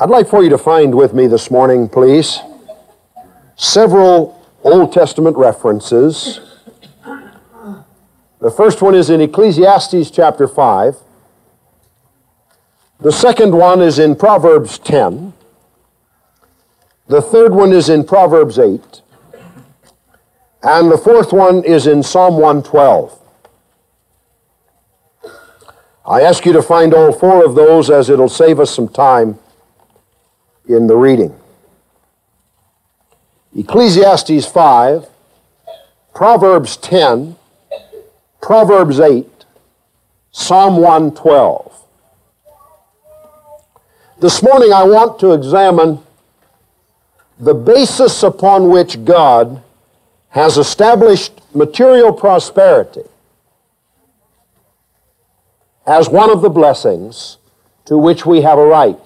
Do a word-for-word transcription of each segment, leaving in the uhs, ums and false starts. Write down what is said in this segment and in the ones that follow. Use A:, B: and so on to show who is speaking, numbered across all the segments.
A: I'd like for you to find with me this morning, please, several Old Testament references. The first one is in Ecclesiastes chapter five. The second one is in Proverbs ten. The third one is in Proverbs eight. And the fourth one is in Psalm one twelve. I ask you to find all four of those, as it'll save us some time in the reading. Ecclesiastes five, Proverbs ten, Proverbs eight, Psalm one twelve. This morning I want to examine the basis upon which God has established material prosperity as one of the blessings to which we have a right.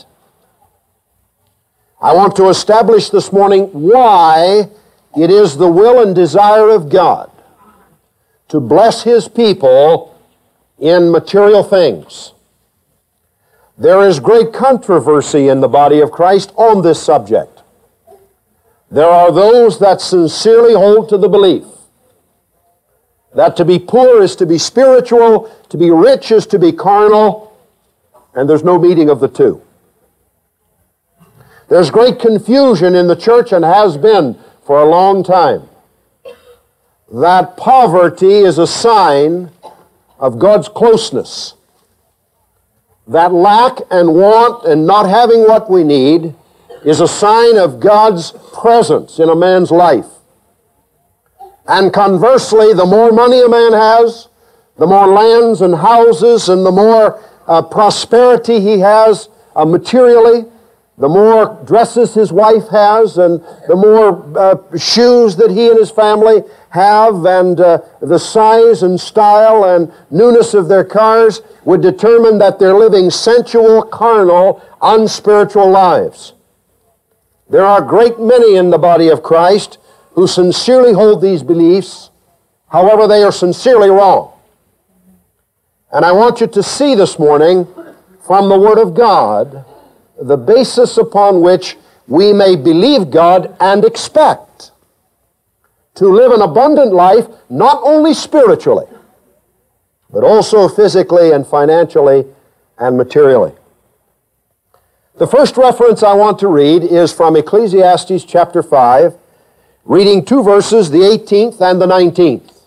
A: I want to establish this morning why it is the will and desire of God to bless His people in material things. There is great controversy in the body of Christ on this subject. There are those that sincerely hold to the belief that to be poor is to be spiritual, to be rich is to be carnal, and there's no meeting of the two. There's great confusion in the church, and has been for a long time, that poverty is a sign of God's closeness. That lack and want and not having what we need is a sign of God's presence in a man's life. And conversely, the more money a man has, the more lands and houses and the more uh, prosperity he has uh, materially, the more dresses his wife has, and the more uh, shoes that he and his family have, and uh, the size and style and newness of their cars would determine that they're living sensual, carnal, unspiritual lives. There are a great many in the body of Christ who sincerely hold these beliefs, however they are sincerely wrong. And I want you to see this morning from the Word of God the basis upon which we may believe God and expect to live an abundant life, not only spiritually, but also physically and financially and materially. The first reference I want to read is from Ecclesiastes chapter five, reading two verses, the eighteenth and the nineteenth.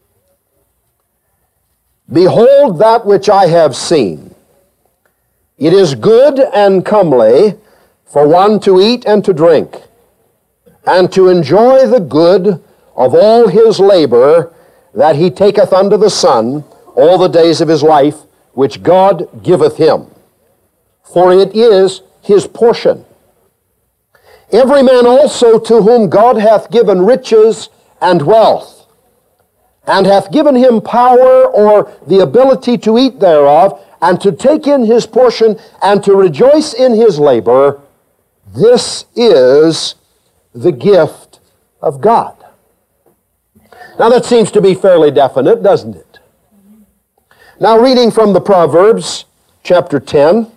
A: Behold that which I have seen. It is good and comely for one to eat and to drink, and to enjoy the good of all his labor that he taketh under the sun all the days of his life, which God giveth him. For it is his portion. Every man also to whom God hath given riches and wealth, and hath given him power or the ability to eat thereof, and to take in his portion, and to rejoice in his labor, this is the gift of God. Now that seems to be fairly definite, doesn't it? Now reading from the Proverbs, chapter ten,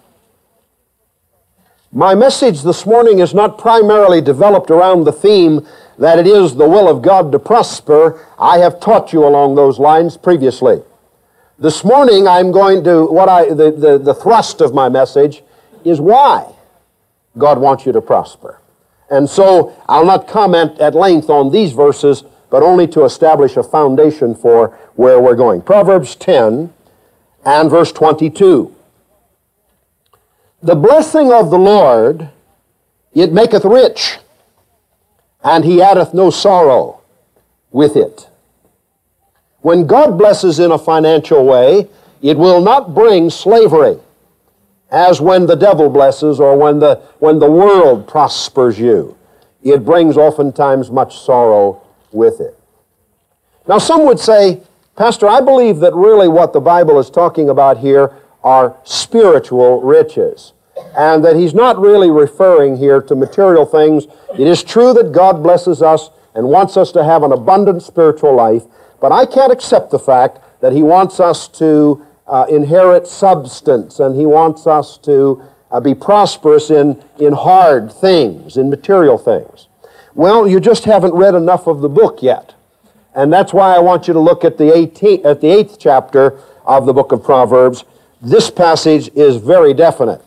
A: my message this morning is not primarily developed around the theme that it is the will of God to prosper. I have taught you along those lines previously. This morning I'm going to, what I, the, the, the thrust of my message is why God wants you to prosper. And so I'll not comment at length on these verses, but only to establish a foundation for where we're going. Proverbs ten and verse twenty-two. The blessing of the Lord, it maketh rich, and he addeth no sorrow with it. When God blesses in a financial way, it will not bring slavery, as when the devil blesses or when the, when the world prospers you. It brings oftentimes much sorrow with it. Now some would say, Pastor, I believe that really what the Bible is talking about here are spiritual riches, and that he's not really referring here to material things. It is true that God blesses us and wants us to have an abundant spiritual life, but I can't accept the fact that he wants us to uh, inherit substance, and he wants us to uh, be prosperous in, in hard things, in material things. Well, you just haven't read enough of the book yet. And that's why I want you to look at the eighteenth, at the eighth chapter of the book of Proverbs. This passage is very definite.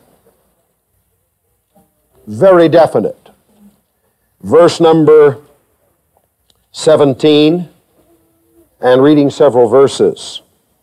A: Very definite. Verse number seventeen, and reading several verses.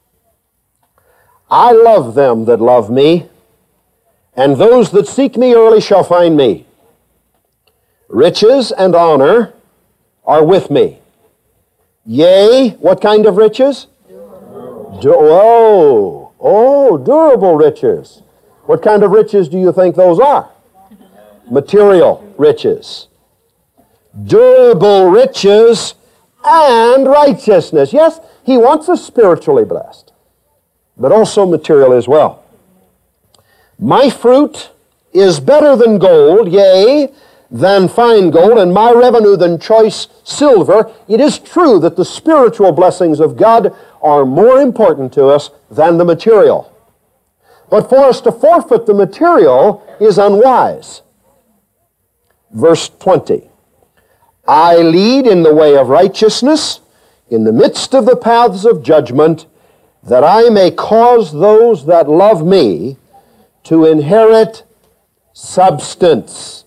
A: I love them that love me, and those that seek me early shall find me. Riches and honor are with me. Yea, what kind of riches? Du- oh, oh, durable riches. What kind of riches do you think those are? Material riches. Durable riches and righteousness. Yes, he wants us spiritually blessed, but also material as well. My fruit is better than gold, yea, than fine gold, and my revenue than choice silver. It is true that the spiritual blessings of God are more important to us than the material. But for us to forfeit the material is unwise. Verse twenty. I lead in the way of righteousness, in the midst of the paths of judgment, that I may cause those that love me to inherit substance.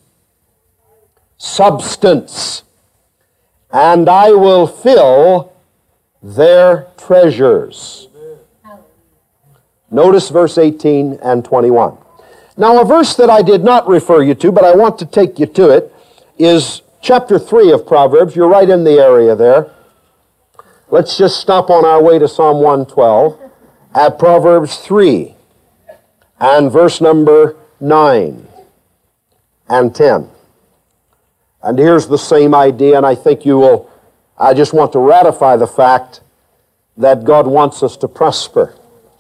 A: Substance. And I will fill their treasures. Notice verse eighteen and twenty-one. Now, a verse that I did not refer you to, but I want to take you to it, is chapter three of Proverbs. You're right in the area there. Let's just stop on our way to Psalm one twelve at Proverbs three and verse number nine and ten. And here's the same idea, and I think you will, I just want to ratify the fact that God wants us to prosper.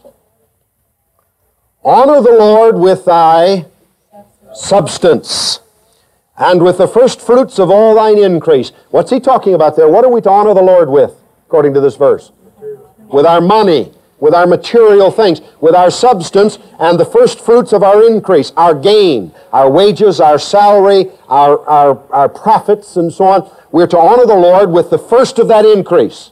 A: Honor the Lord with thy substance, and with the first fruits of all thine increase. What's he talking about there? What are we to honor the Lord with, according to this verse? With our money, with our material things, with our substance, and the first fruits of our increase, our gain, our wages, our salary, our, our, our profits, and so on. We're to honor the Lord with the first of that increase.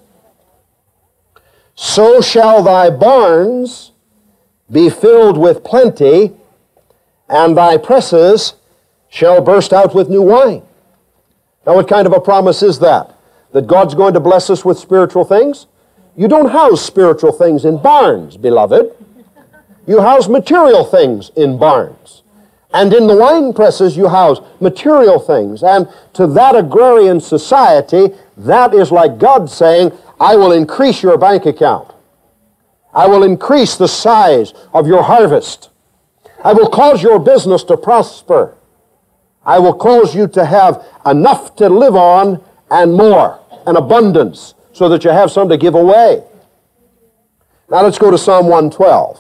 A: So shall thy barns be filled with plenty, and thy presses shall burst out with new wine. Now, what kind of a promise is that? That God's going to bless us with spiritual things? You don't house spiritual things in barns, beloved. You house material things in barns. And in the wine presses you house material things. And to that agrarian society, that is like God saying, I will increase your bank account. I will increase the size of your harvest. I will cause your business to prosper. I will cause you to have enough to live on and more, an abundance, so that you have some to give away. Now let's go to Psalm one twelve.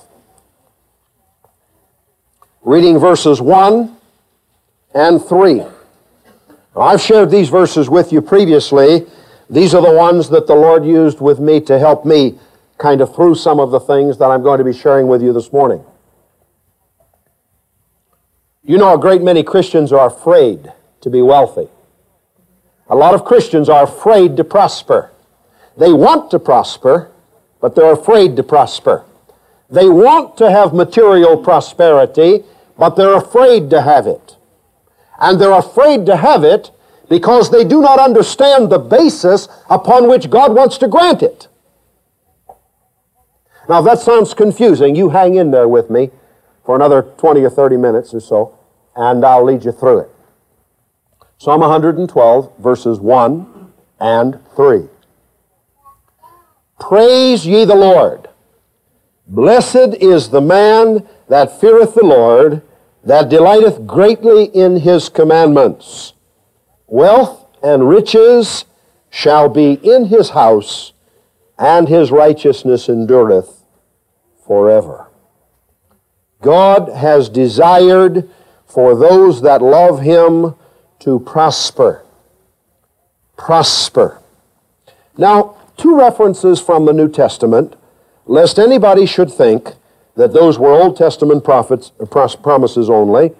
A: Reading verses one and three. Now, I've shared these verses with you previously. These are the ones that the Lord used with me to help me kind of through some of the things that I'm going to be sharing with you this morning. You know, a great many Christians are afraid to be wealthy. A lot of Christians are afraid to prosper. They want to prosper, but they're afraid to prosper. They want to have material prosperity, but they're afraid to have it. And they're afraid to have it because they do not understand the basis upon which God wants to grant it. Now, if that sounds confusing, you hang in there with me for another twenty or thirty minutes or so, and I'll lead you through it. Psalm one twelve, verses one and three. Praise ye the Lord. Blessed is the man that feareth the Lord, that delighteth greatly in his commandments. Wealth and riches shall be in his house, and his righteousness endureth forever. God has desired for those that love him to prosper. Prosper. Now, two references from the New Testament, lest anybody should think that those were Old Testament prophets, promises only,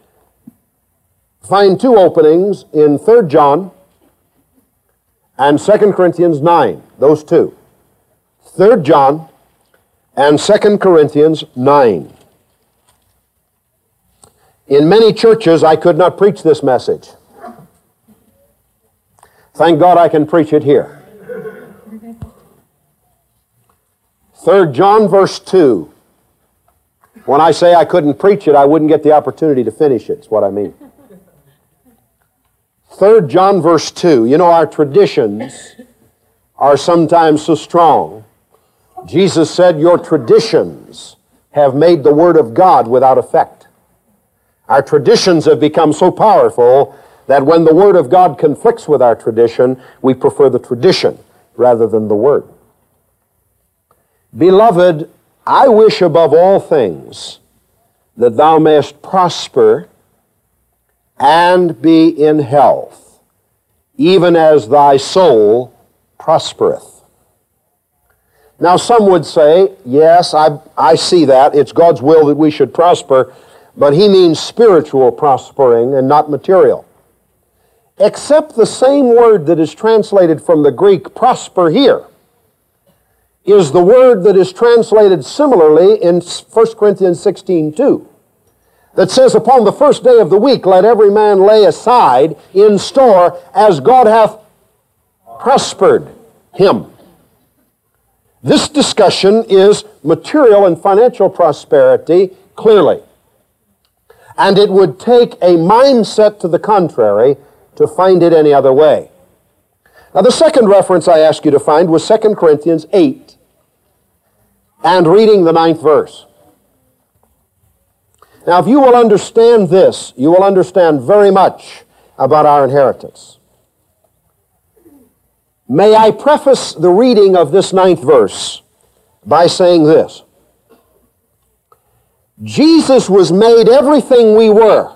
A: find two openings in Third John and Second Corinthians nine, those two. Third John and Second Corinthians nine. In many churches, I could not preach this message. Thank God I can preach it here. Third John verse two. When I say I couldn't preach it, I wouldn't get the opportunity to finish it. That's what I mean. Third John verse two. You know, our traditions are sometimes so strong. Jesus said, your traditions have made the Word of God without effect. Our traditions have become so powerful that when the Word of God conflicts with our tradition, we prefer the tradition rather than the Word. Beloved, I wish above all things that thou mayest prosper and be in health, even as thy soul prospereth. Now some would say, yes, I, I see that. It's God's will that we should prosper, but he means spiritual prospering and not material. Except the same word that is translated from the Greek prosper here is the word that is translated similarly in First Corinthians sixteen two, that says, upon the first day of the week let every man lay aside in store as God hath prospered him. This discussion is material and financial prosperity, clearly. And it would take a mindset to the contrary to find it any other way. Now, the second reference I asked you to find was Second Corinthians eight, and reading the ninth verse. Now, if you will understand this, you will understand very much about our inheritance. May I preface the reading of this ninth verse by saying this. Jesus was made everything we were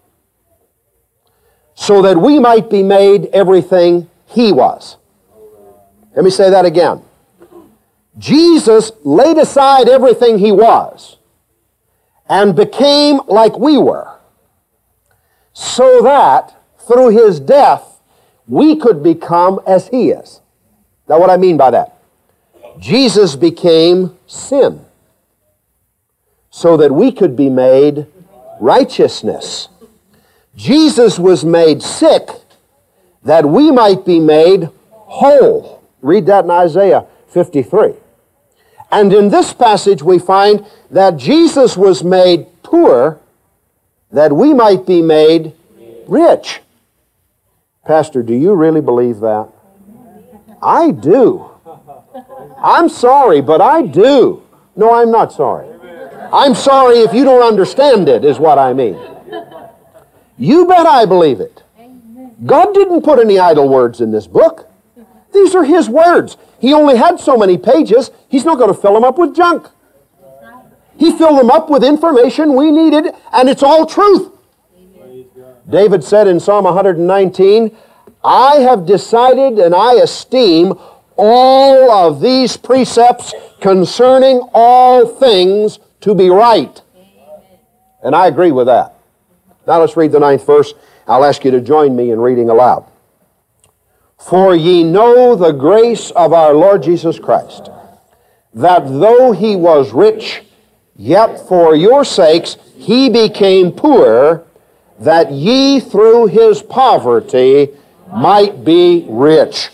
A: so that we might be made everything he was. Let me say that again. Jesus laid aside everything he was and became like we were, so that through his death we could become as he is. Now, what I mean by that? Jesus became sin so that we could be made righteousness. Jesus was made sick that we might be made whole. Read that in Isaiah fifty-three. And in this passage we find that Jesus was made poor that we might be made rich. Pastor, do you really believe that? I do. I'm sorry, but I do. No, I'm not sorry. I'm sorry if you don't understand it, is what I mean. You bet I believe it. God didn't put any idle words in this book. These are his words. He only had so many pages. He's not going to fill them up with junk. He filled them up with information we needed, and it's all truth. David said in Psalm one nineteen, I have decided and I esteem all of these precepts concerning all things to be right. And I agree with that. Now let's read the ninth verse. I'll ask you to join me in reading aloud. For ye know the grace of our Lord Jesus Christ, that though he was rich, yet for your sakes he became poor, that ye through his poverty might be rich.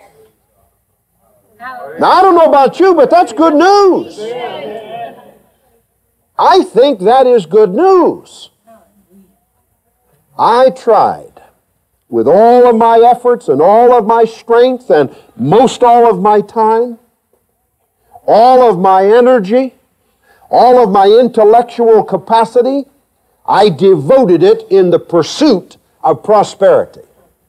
A: Now, I don't know about you, but that's good news. I think that is good news. I tried with all of my efforts and all of my strength and most all of my time, all of my energy, all of my intellectual capacity, I devoted it in the pursuit of prosperity.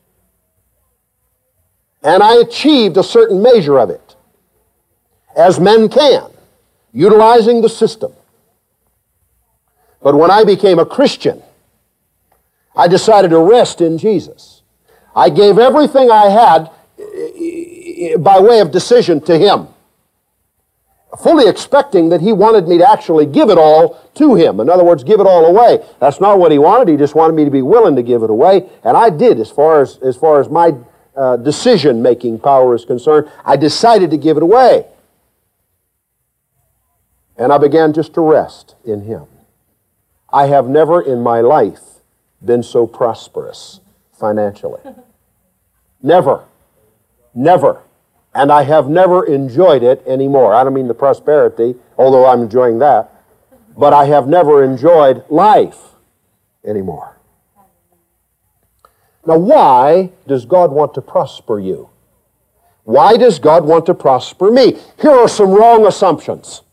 A: And I achieved a certain measure of it, as men can, utilizing the system. But when I became a Christian, I decided to rest in Jesus. I gave everything I had by way of decision to him. fully expecting that he wanted me to actually give it all to him. In other words, give it all away. That's not what he wanted. He just wanted me to be willing to give it away, and I did as far as, as, far as my uh, decision-making power is concerned. I decided to give it away. And I began just to rest in him. I have never in my life been so prosperous financially. Never. Never. And I have never enjoyed it anymore. I don't mean the prosperity, although I'm enjoying that. But I have never enjoyed life anymore. Now, why does God want to prosper you? Why does God want to prosper me? Here are some wrong assumptions.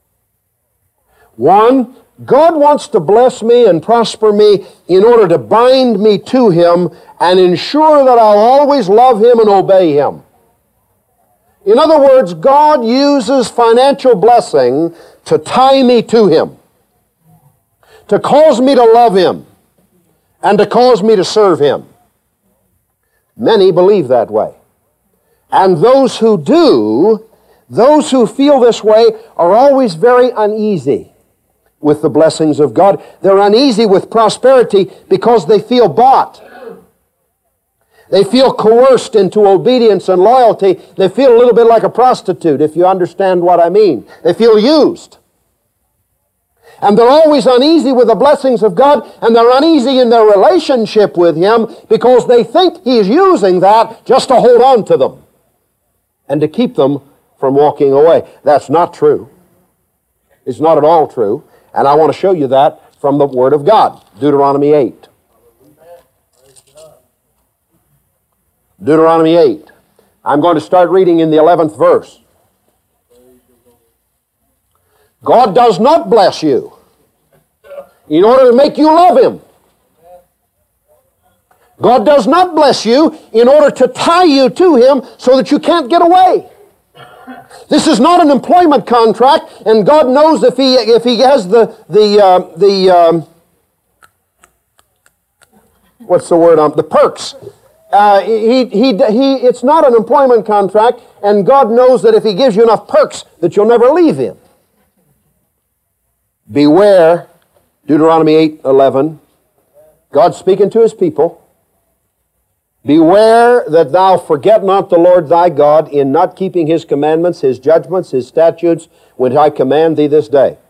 A: One, God wants to bless me and prosper me in order to bind me to him and ensure that I'll always love him and obey him. In other words, God uses financial blessing to tie me to him, to cause me to love him, and to cause me to serve him. Many believe that way. And those who do, those who feel this way, are always very uneasy with the blessings of God. They're uneasy with prosperity because they feel bought. They feel coerced into obedience and loyalty. They feel a little bit like a prostitute, if you understand what I mean. They feel used. And they're always uneasy with the blessings of God, and they're uneasy in their relationship with him because they think he's using that just to hold on to them and to keep them from walking away. That's not true. It's not at all true. And I want to show you that from the Word of God. Deuteronomy eight. Deuteronomy eight. I'm going to start reading in the eleventh verse. God does not bless you in order to make you love him. God does not bless you in order to tie you to him so that you can't get away. This is not an employment contract, and God knows if he if he has the the uh, the um, what's the word um, the perks. Uh, he, he, he, it's not an employment contract, and God knows that if he gives you enough perks that you'll never leave him. Beware, Deuteronomy eight eleven, God speaking to his people, beware that thou forget not the Lord thy God in not keeping his commandments, his judgments, his statutes, which I command thee this day.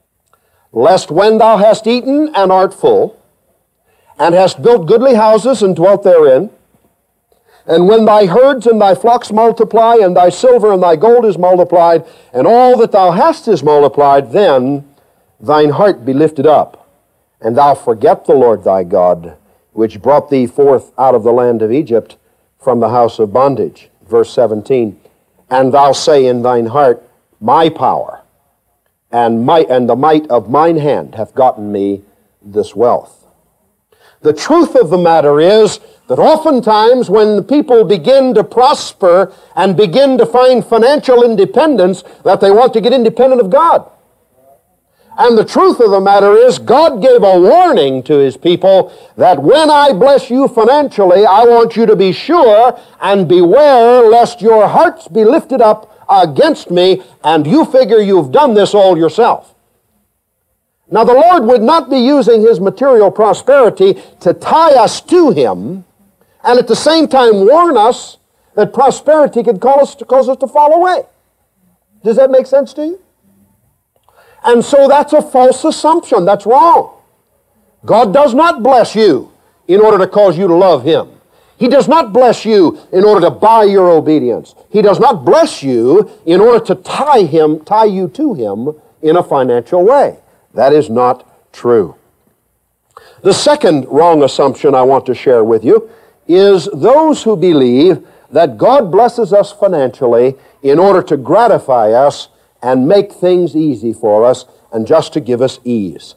A: Lest when thou hast eaten and art full, and hast built goodly houses and dwelt therein, and when thy herds and thy flocks multiply, and thy silver and thy gold is multiplied, and all that thou hast is multiplied, then thine heart be lifted up, and thou forget the Lord thy God, which brought thee forth out of the land of Egypt from the house of bondage. Verse seventeen, and thou say in thine heart, my power and might and the might of mine hand hath gotten me this wealth. The truth of the matter is that oftentimes when people begin to prosper and begin to find financial independence, that they want to get independent of God. And the truth of the matter is, God gave a warning to his people that when I bless you financially, I want you to be sure and beware lest your hearts be lifted up against me and you figure you've done this all yourself. Now, the Lord would not be using his material prosperity to tie us to him and at the same time warn us that prosperity could cause us to, cause us to fall away. Does that make sense to you? And so that's a false assumption. That's wrong. God does not bless you in order to cause you to love him. He does not bless you in order to buy your obedience. He does not bless you in order to tie him, tie you to him in a financial way. That is not true. The second wrong assumption I want to share with you is those who believe that God blesses us financially in order to gratify us and make things easy for us and just to give us ease.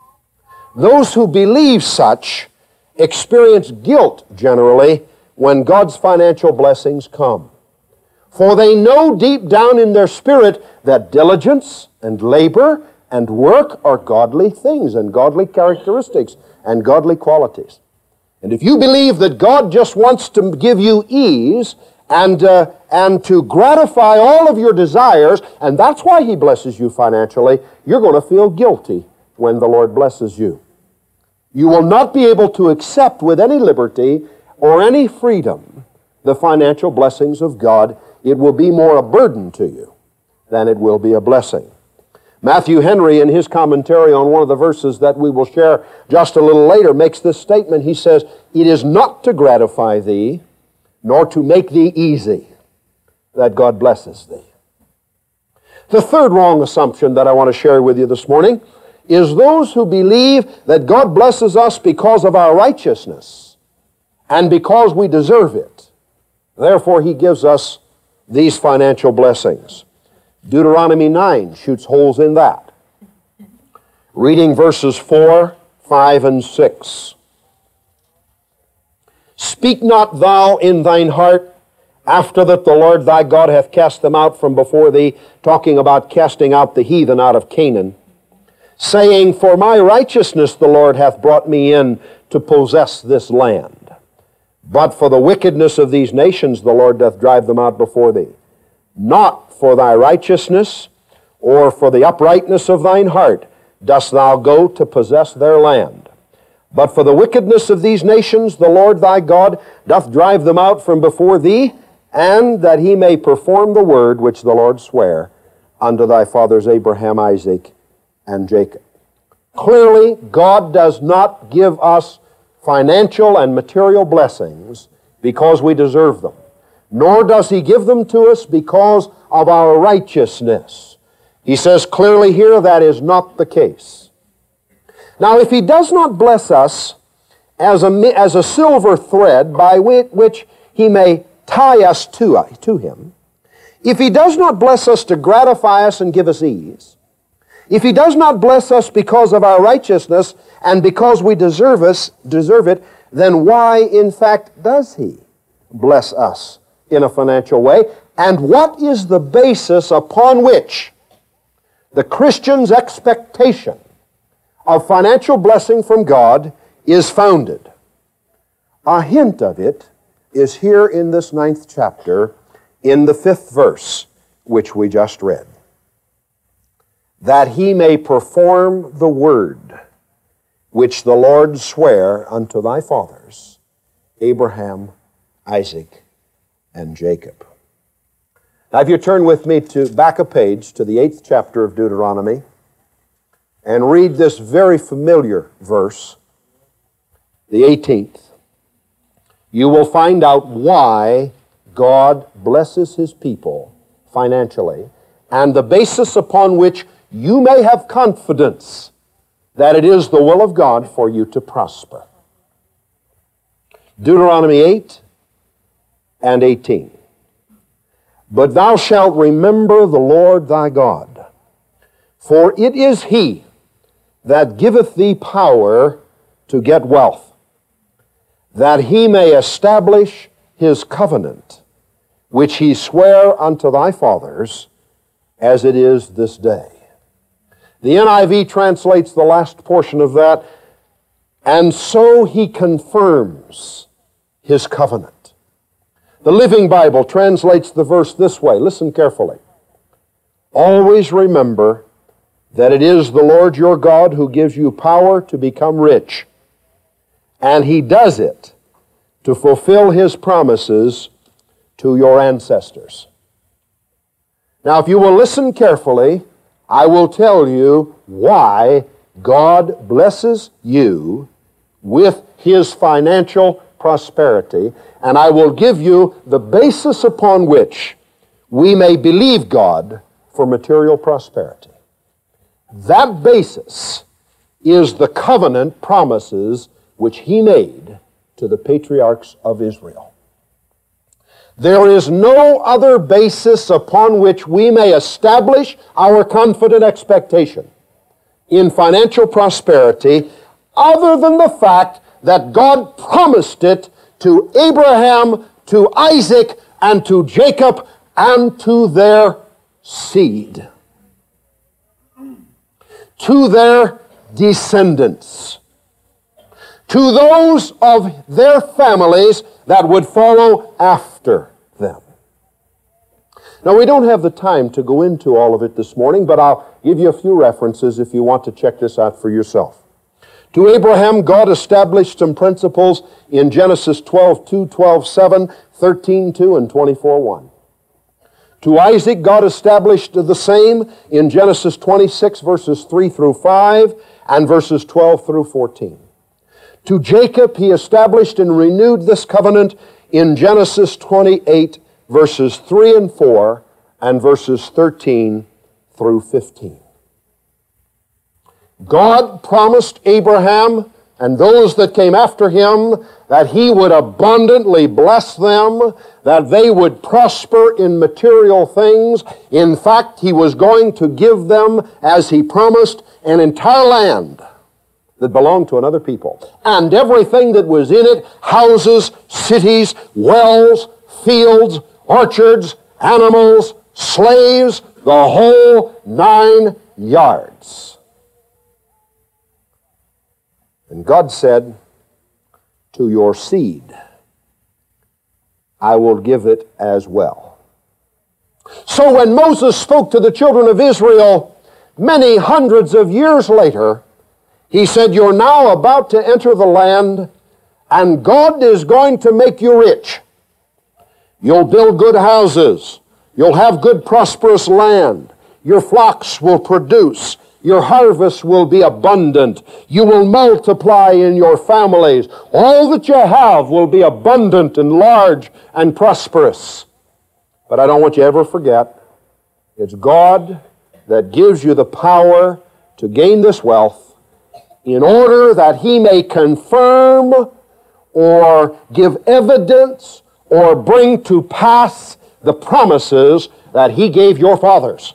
A: Those who believe such experience guilt generally when God's financial blessings come. For they know deep down in their spirit that diligence and labor and work are godly things and godly characteristics and godly qualities. And if you believe that God just wants to give you ease and, uh, and to gratify all of your desires, and that's why He blesses you financially, you're going to feel guilty when the Lord blesses you. You will not be able to accept with any liberty or any freedom the financial blessings of God. It will be more a burden to you than it will be a blessing. Matthew Henry, in his commentary on one of the verses that we will share just a little later, makes this statement. He says, "It is not to gratify thee, nor to make thee easy, that God blesses thee." The third wrong assumption that I want to share with you this morning is those who believe that God blesses us because of our righteousness and because we deserve it. Therefore, He gives us these financial blessings. Deuteronomy nine shoots holes in that. Reading verses four, five, and six. "Speak not thou in thine heart, after that the Lord thy God hath cast them out from before thee," talking about casting out the heathen out of Canaan, "saying, For my righteousness the Lord hath brought me in to possess this land. But for the wickedness of these nations the Lord doth drive them out before thee. Not for thy righteousness, or for the uprightness of thine heart, dost thou go to possess their land. But for the wickedness of these nations the Lord thy God doth drive them out from before thee, and that He may perform the word which the Lord sware unto thy fathers Abraham, Isaac, and Jacob." Clearly, God does not give us financial and material blessings because we deserve them, nor does He give them to us because of our righteousness. He says clearly here that is not the case. Now, if He does not bless us as a, as a silver thread by which He may tie us to, to Him, if He does not bless us to gratify us and give us ease, if He does not bless us because of our righteousness and because we deserve, us, deserve it, then why, in fact, does He bless us in a financial way? And what is the basis upon which the Christian's expectation of financial blessing from God is founded? A hint of it is here in this ninth chapter, in the fifth verse, which we just read. "That He may perform the word which the Lord sware unto thy fathers, Abraham, Isaac, and Jacob." Now, if you turn with me to back a page to the eighth chapter of Deuteronomy and read this very familiar verse, the eighteenth, you will find out why God blesses His people financially and the basis upon which you may have confidence that it is the will of God for you to prosper. Deuteronomy eight and eighteen. "But thou shalt remember the Lord thy God, for it is He that giveth thee power to get wealth, that He may establish His covenant, which He sware unto thy fathers, as it is this day." The N I V translates the last portion of that, "And so He confirms His covenant." The Living Bible translates the verse this way. Listen carefully. "Always remember that it is the Lord your God who gives you power to become rich, and He does it to fulfill His promises to your ancestors." Now, if you will listen carefully, I will tell you why God blesses you with His financial prosperity, and I will give you the basis upon which we may believe God for material prosperity. That basis is the covenant promises which He made to the patriarchs of Israel. There is no other basis upon which we may establish our confident expectation in financial prosperity other than the fact that God promised it to Abraham, to Isaac, and to Jacob, and to their seed, to their descendants, to those of their families that would follow after them. Now, we don't have the time to go into all of it this morning, but I'll give you a few references if you want to check this out for yourself. To Abraham, God established some principles in Genesis twelve two, twelve seven, thirteen two, and twenty-four one. To Isaac, God established the same in Genesis twenty-six, verses three through five, and verses twelve through fourteen. To Jacob, he established and renewed this covenant in Genesis twenty-eight, verses three and four, and verses thirteen through fifteen. God promised Abraham and those that came after him that he would abundantly bless them, that they would prosper in material things. In fact, he was going to give them, as he promised, an entire land that belonged to another people. And everything that was in it, houses, cities, wells, fields, orchards, animals, slaves, the whole nine yards. And God said, to your seed, I will give it as well. So when Moses spoke to the children of Israel many hundreds of years later, he said, you're now about to enter the land, and God is going to make you rich. You'll build good houses. You'll have good prosperous land. Your flocks will produce. Your harvest will be abundant. You will multiply in your families. All that you have will be abundant and large and prosperous. But I don't want you to ever forget, it's God that gives you the power to gain this wealth in order that He may confirm or give evidence or bring to pass the promises that He gave your fathers.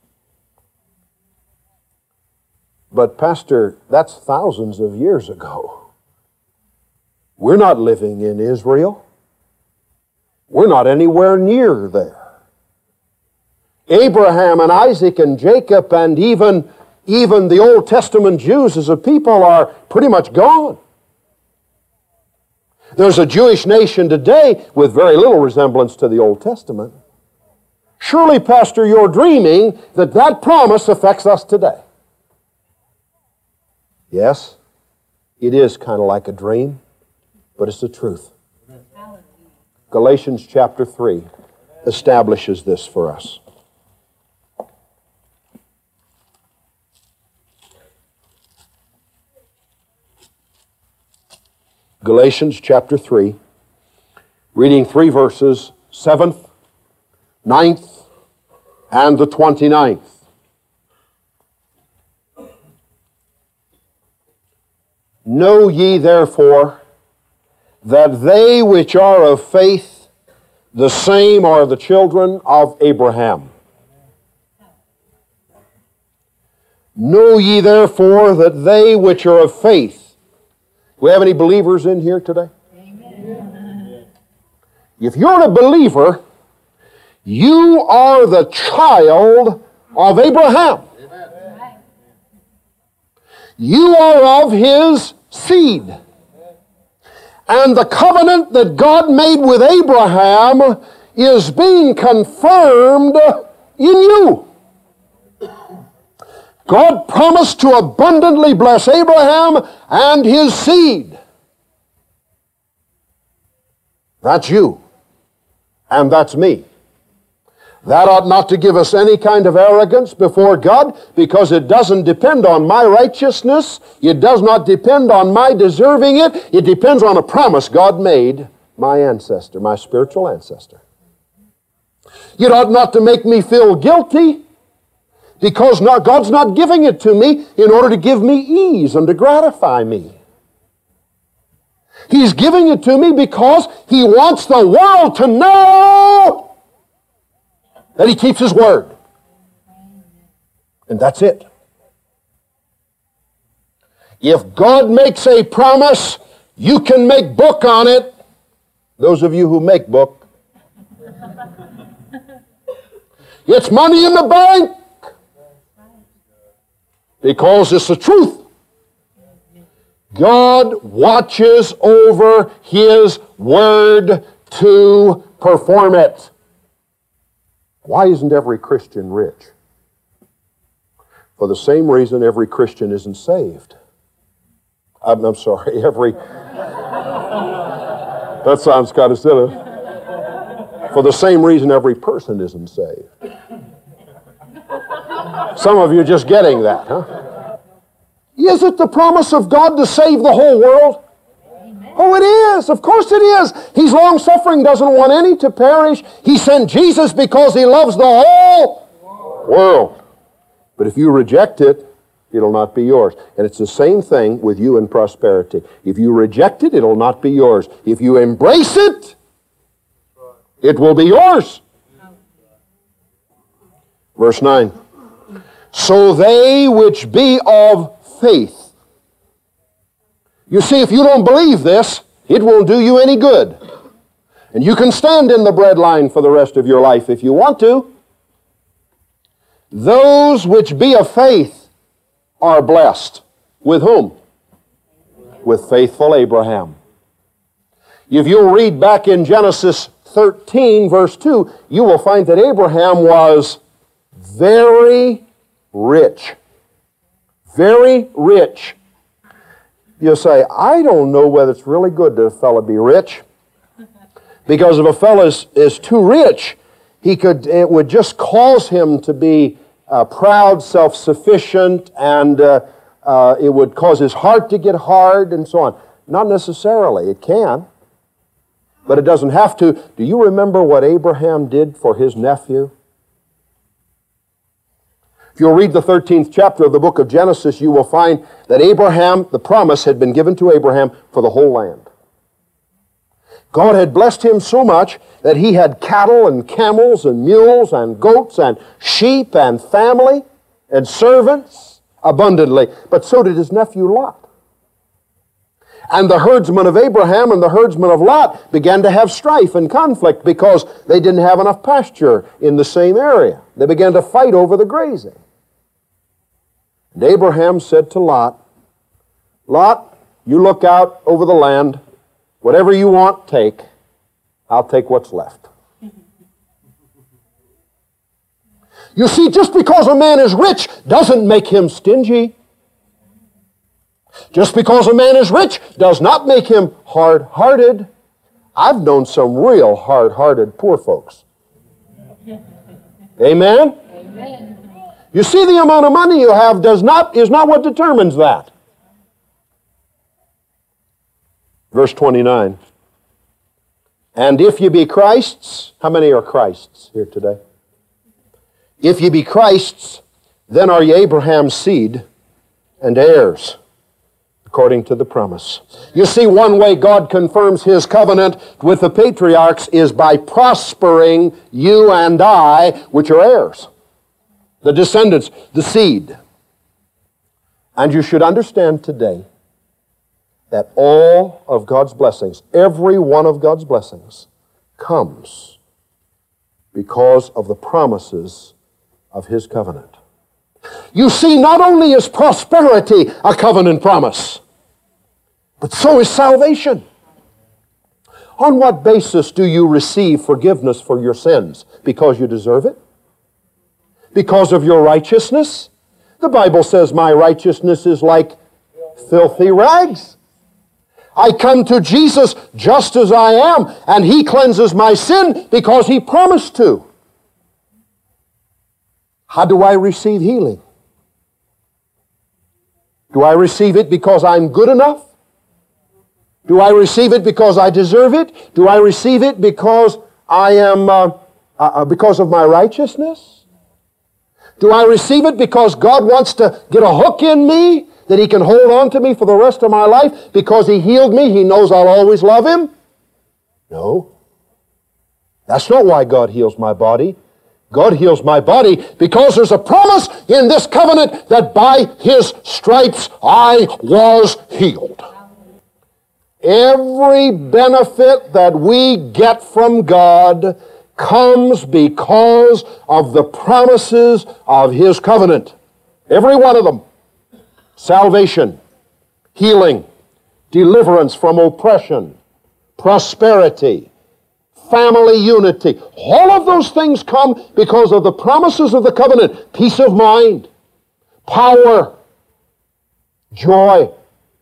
A: But Pastor, that's thousands of years ago. We're not living in Israel. We're not anywhere near there. Abraham and Isaac and Jacob and even, even the Old Testament Jews as a people are pretty much gone. There's a Jewish nation today with very little resemblance to the Old Testament. Surely, Pastor, you're dreaming that that promise affects us today. Yes, it is kind of like a dream, but it's the truth. Galatians chapter three establishes this for us. Galatians chapter three, reading three verses, seventh, ninth, and the twenty-ninth. Know ye therefore that they which are of faith, the same are the children of Abraham. Know ye therefore that they which are of faith. Do we have any believers in here today? Amen. If you're a believer, you are the child of Abraham. Amen. You are of his seed. And the covenant that God made with Abraham is being confirmed in you. God promised to abundantly bless Abraham and his seed. That's you. And that's me. That ought not to give us any kind of arrogance before God, because it doesn't depend on my righteousness. It does not depend on my deserving it. It depends on a promise God made my ancestor, my spiritual ancestor. It ought not to make me feel guilty, because not, God's not giving it to me in order to give me ease and to gratify me. He's giving it to me because He wants the world to know that He keeps His word. And that's it. If God makes a promise, you can make book on it. Those of you who make book. It's money in the bank. Because it's the truth. God watches over His word to perform it. Why isn't every Christian rich? For the same reason every Christian isn't saved. I'm, I'm sorry, every... That sounds kind of silly. For the same reason every person isn't saved. Some of you are just getting that, huh? Is it the promise of God to save the whole world? Oh, it is. Of course it is. He's long-suffering, doesn't want any to perish. He sent Jesus because He loves the whole world. But if you reject it, it'll not be yours. And it's the same thing with you in prosperity. If you reject it, it'll not be yours. If you embrace it, it will be yours. Verse nine. So they which be of faith. You see, if you don't believe this, it won't do you any good. And you can stand in the breadline for the rest of your life if you want to. Those which be of faith are blessed. With whom? With faithful Abraham. If you'll read back in Genesis thirteen, verse two, you will find that Abraham was very rich. Very rich. You say, I don't know whether it's really good that a fellow be rich. Because if a fellow is, is too rich, he could, it would just cause him to be uh, proud, self-sufficient, and uh, uh, it would cause his heart to get hard and so on. Not necessarily. It can. But it doesn't have to. Do you remember what Abraham did for his nephew? If you'll read the thirteenth chapter of the book of Genesis, you will find that Abraham, the promise had been given to Abraham for the whole land. God had blessed him so much that he had cattle and camels and mules and goats and sheep and family and servants abundantly. But so did his nephew Lot. And the herdsmen of Abraham and the herdsmen of Lot began to have strife and conflict because they didn't have enough pasture in the same area. They began to fight over the grazing. And Abraham said to Lot, Lot, you look out over the land. Whatever you want, take. I'll take what's left. You see, just because a man is rich doesn't make him stingy. Just because a man is rich does not make him hard-hearted. I've known some real hard-hearted poor folks. Amen? Amen. You see, the amount of money you have does not, is not what determines that. Verse twenty-nine. And if you be Christ's, how many are Christ's here today? If you be Christ's, then are ye Abraham's seed and heirs, according to the promise. You see, one way God confirms His covenant with the patriarchs is by prospering you and I, which are heirs, the descendants, the seed. And you should understand today that all of God's blessings, every one of God's blessings, comes because of the promises of His covenant. You see, not only is prosperity a covenant promise, but so is salvation. On what basis do you receive forgiveness for your sins? Because you deserve it? Because of your righteousness? The Bible says my righteousness is like filthy rags. I come to Jesus just as I am, and He cleanses my sin because He promised to. How do I receive healing? Do I receive it because I'm good enough? Do I receive it because I deserve it? Do I receive it because I am, uh, uh, because of my righteousness? Do I receive it because God wants to get a hook in me that He can hold on to me for the rest of my life because He healed me? He knows I'll always love Him? No. That's not why God heals my body. God heals my body because there's a promise in this covenant that by His stripes I was healed. Every benefit that we get from God comes because of the promises of His covenant. Every one of them. Salvation, healing, deliverance from oppression, prosperity, family unity. All of those things come because of the promises of the covenant. Peace of mind, power, joy.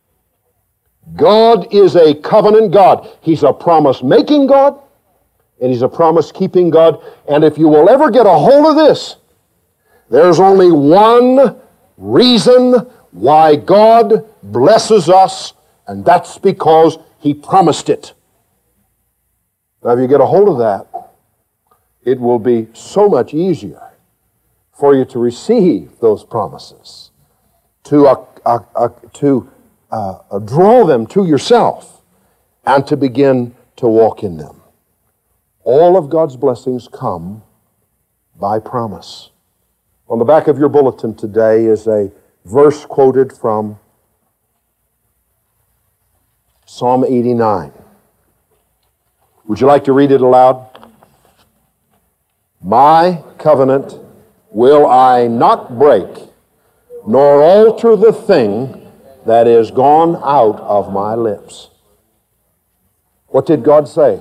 A: God is a covenant God. He's a promise-making God, and He's a promise-keeping God. And if you will ever get a hold of this, there's only one reason why God blesses us, and that's because He promised it. Now, if you get a hold of that, it will be so much easier for you to receive those promises, to, uh, uh, uh, to uh, uh, draw them to yourself, and to begin to walk in them. All of God's blessings come by promise. On the back of your bulletin today is a verse quoted from Psalm eighty-nine. Would you like to read it aloud? My covenant will I not break, nor alter the thing that is gone out of my lips. What did God say?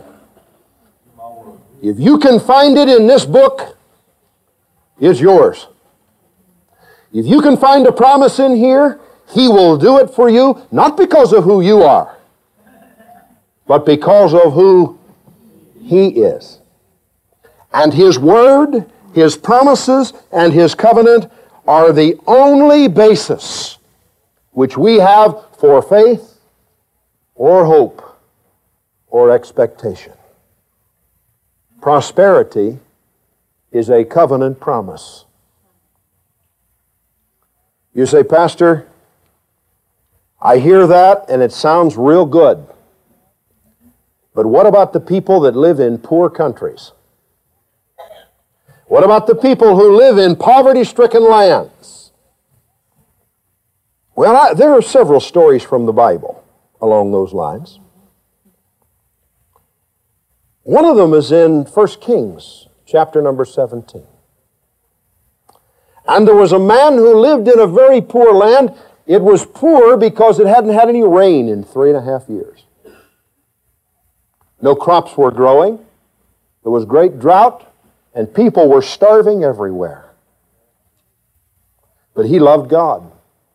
A: If you can find it in this book, it's yours. If you can find a promise in here, He will do it for you, not because of who you are, but because of who He is. And His Word, His promises, and His covenant are the only basis which we have for faith or hope or expectation. Prosperity is a covenant promise. You say, Pastor, I hear that and it sounds real good. But what about the people that live in poor countries? What about the people who live in poverty-stricken lands? Well, I, there are several stories from the Bible along those lines. One of them is in First Kings, chapter number seventeen. And there was a man who lived in a very poor land. It was poor because it hadn't had any rain in three and a half years. No crops were growing. There was great drought, and people were starving everywhere. But he loved God.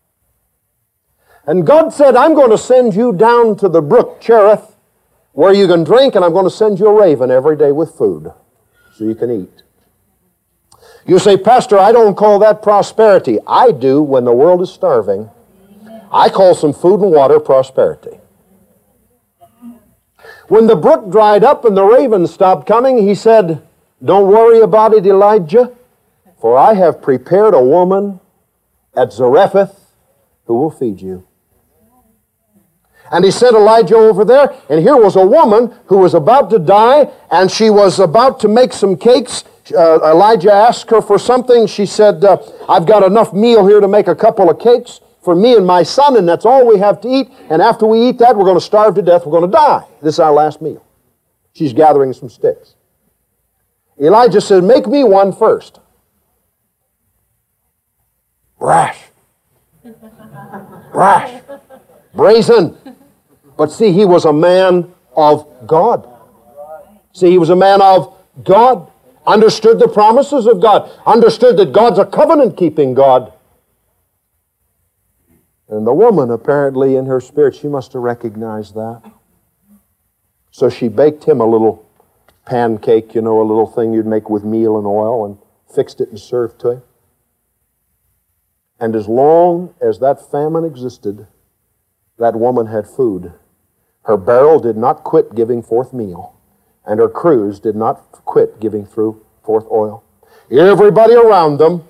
A: And God said, I'm going to send you down to the brook Cherith, where you can drink, and I'm going to send you a raven every day with food so you can eat. You say, Pastor, I don't call that prosperity. I do when the world is starving. I call some food and water prosperity. When the brook dried up and the ravens stopped coming, he said, don't worry about it, Elijah, for I have prepared a woman at Zarephath who will feed you. And he sent Elijah over there, and here was a woman who was about to die, and she was about to make some cakes. Uh, Elijah asked her for something. She said, uh, I've got enough meal here to make a couple of cakes for me and my son, and that's all we have to eat. And after we eat that, we're going to starve to death. We're going to die. This is our last meal. She's gathering some sticks. Elijah said, make me one first. Brash. Brash. Brazen. But see, he was a man of God. See, he was a man of God. Understood the promises of God. Understood that God's a covenant-keeping God. And the woman, apparently, in her spirit, she must have recognized that. So she baked him a little pancake, you know, a little thing you'd make with meal and oil, and fixed it and served to him. And as long as that famine existed, that woman had food. Her barrel did not quit giving forth meal, and her cruse did not quit giving through forth oil. Everybody around them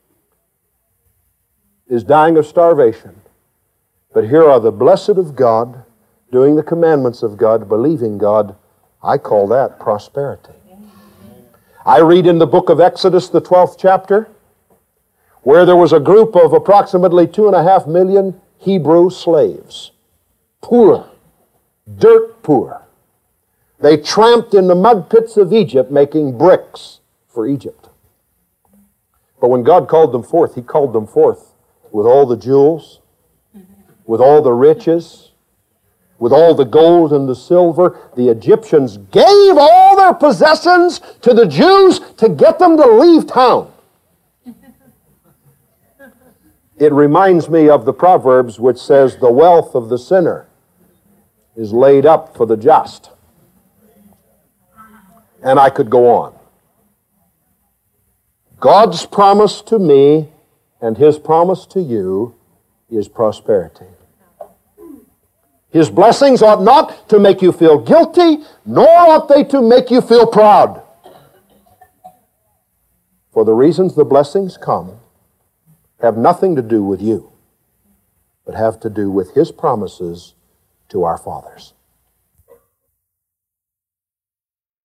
A: is dying of starvation. But here are the blessed of God, doing the commandments of God, believing God. I call that prosperity. I read in the book of Exodus, the twelfth chapter, where there was a group of approximately two and a half million Hebrew slaves. Poor, dirt poor. They tramped in the mud pits of Egypt making bricks for Egypt. But when God called them forth, He called them forth with all the jewels, with all the riches, with all the gold and the silver. The Egyptians gave all their possessions to the Jews to get them to leave town. It reminds me of the Proverbs which says, the wealth of the sinner is laid up for the just. And I could go on. God's promise to me and His promise to you is prosperity. His blessings ought not to make you feel guilty, nor ought they to make you feel proud. For the reasons the blessings come have nothing to do with you, but have to do with His promises to our fathers.